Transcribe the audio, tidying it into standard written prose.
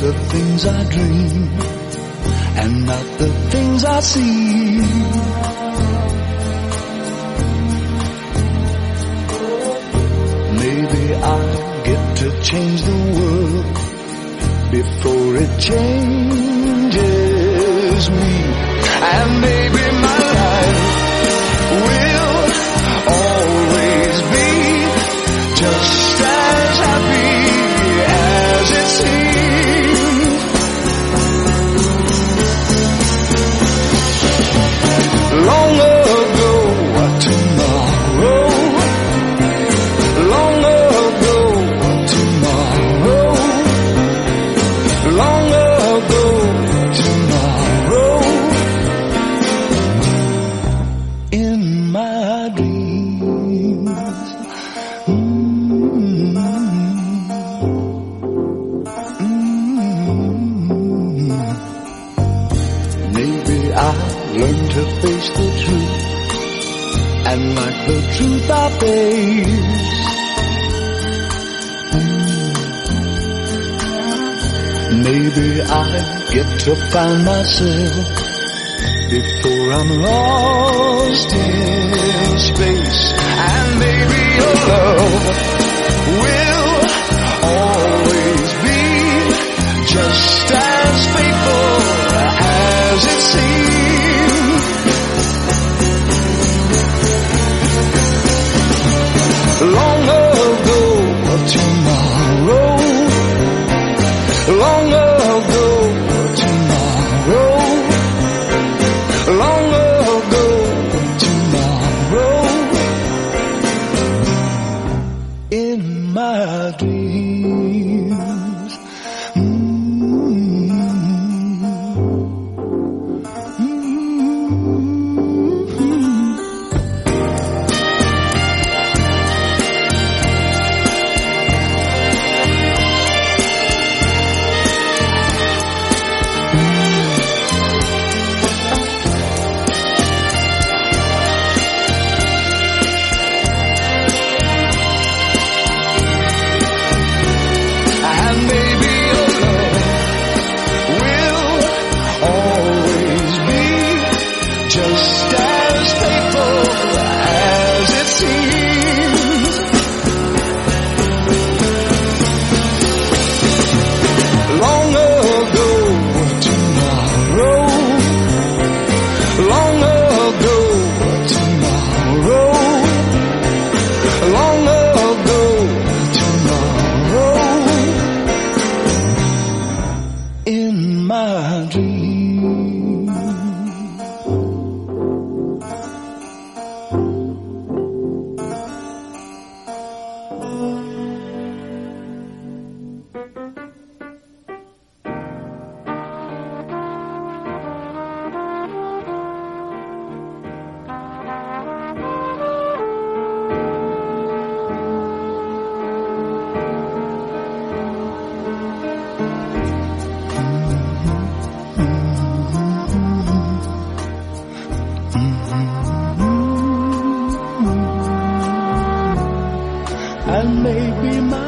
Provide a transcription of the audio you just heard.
the things I dream and not the things I see. Maybe I'll get to change the world before it changes me. And maybe my life will always be just as happy as it seems. Long ago, tomorrow. Long ago, tomorrow. Long ago, tomorrow. In my dreams. Maybe I'll learn to face the truth and like the truth I face. Maybe I'll get to find myself before I'm lost in space. And maybe your love will always be just as faithful as it seems. Long ago, tomorrow. Long ago, tomorrow. Long ago, tomorrow. In my dreams. And maybe your love will always be just as faithful as it seems. Long ago, tomorrow. Long ago, tomorrow. Long ago, tomorrow. In my dreams. And maybe my